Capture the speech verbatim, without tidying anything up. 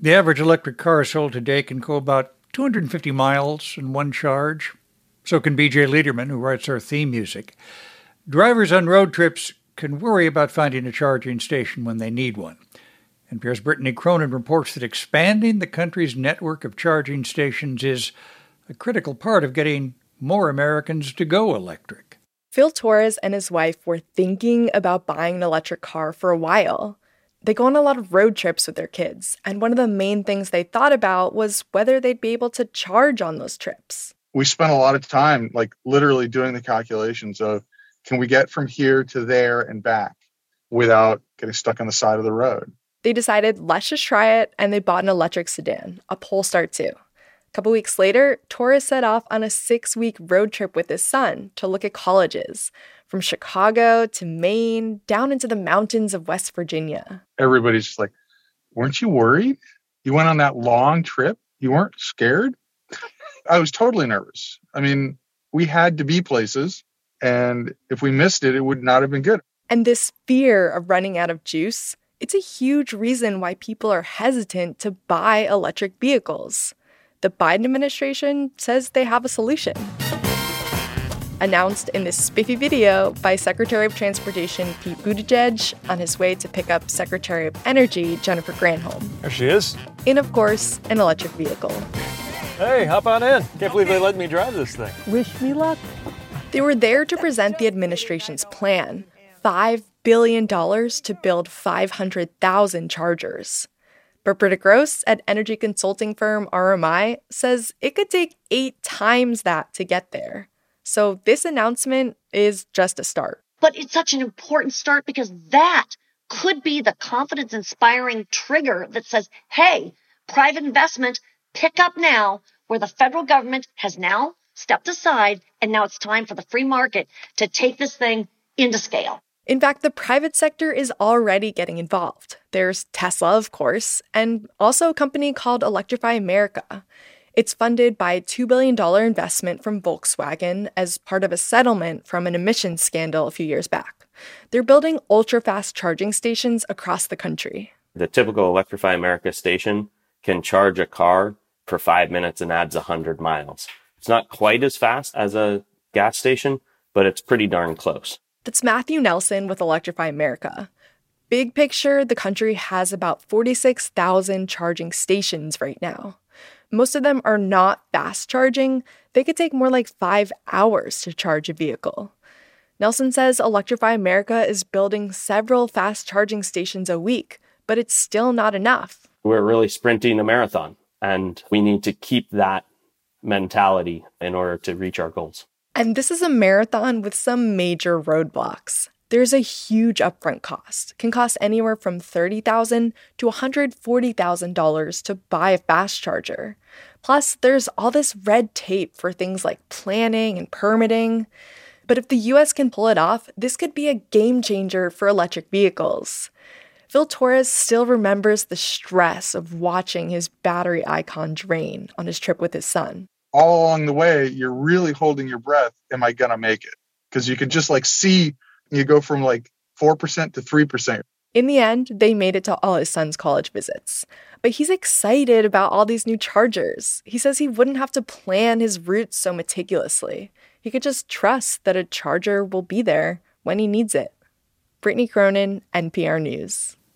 The average electric car sold today can go about two hundred fifty miles in one charge. So can B J Liederman, who writes our theme music. Drivers on road trips can worry about finding a charging station when they need one. N P R's Brittany Cronin reports that expanding the country's network of charging stations is a critical part of getting more Americans to go electric. Phil Torres and his wife were thinking about buying an electric car for a while. They go on a lot of road trips with their kids, and one of the main things they thought about was whether they'd be able to charge on those trips. We spent a lot of time, like literally doing the calculations of, can we get from here to there and back without getting stuck on the side of the road? They decided, let's just try it, and they bought an electric sedan, a Polestar two. A couple weeks later, Torres set off on a six-week road trip with his son to look at colleges, from Chicago to Maine, down into the mountains of West Virginia. Everybody's just like, weren't you worried? You went on that long trip? You weren't scared? I was totally nervous. I mean, we had to be places, and if we missed it, it would not have been good. And this fear of running out of juice, it's a huge reason why people are hesitant to buy electric vehicles. The Biden administration says they have a solution. Announced in this spiffy video by Secretary of Transportation Pete Buttigieg on his way to pick up Secretary of Energy Jennifer Granholm. There she is. In, of course, an electric vehicle. Hey, hop on in. Can't believe they let me drive this thing. Wish me luck. They were there to present the administration's plan, five billion dollars to build five hundred thousand chargers. But Britta Gross at energy consulting firm R M I says it could take eight times that to get there. So this announcement is just a start. But it's such an important start because that could be the confidence-inspiring trigger that says, hey, private investment, pick up now, where the federal government has now stepped aside, and now it's time for the free market to take this thing into scale. In fact, the private sector is already getting involved. There's Tesla, of course, and also a company called Electrify America. It's funded by a two billion dollars investment from Volkswagen as part of a settlement from an emissions scandal a few years back. They're building ultra-fast charging stations across the country. The typical Electrify America station can charge a car for five minutes and adds one hundred miles. It's not quite as fast as a gas station, but it's pretty darn close. That's Matthew Nelson with Electrify America. Big picture, the country has about forty-six thousand charging stations right now. Most of them are not fast charging. They could take more like five hours to charge a vehicle. Nelson says Electrify America is building several fast charging stations a week, but it's still not enough. We're really sprinting a marathon, and we need to keep that mentality in order to reach our goals. And this is a marathon with some major roadblocks. There's a huge upfront cost. It can cost anywhere from thirty thousand dollars to one hundred forty thousand dollars to buy a fast charger. Plus, there's all this red tape for things like planning and permitting. But if the U S can pull it off, this could be a game changer for electric vehicles. Phil Torres still remembers the stress of watching his battery icon drain on his trip with his son. All along the way, you're really holding your breath. Am I going to make it? Because you can just like see, you go from like four percent to three percent. In the end, they made it to all his son's college visits. But he's excited about all these new chargers. He says he wouldn't have to plan his routes so meticulously. He could just trust that a charger will be there when he needs it. Brittany Cronin, N P R News.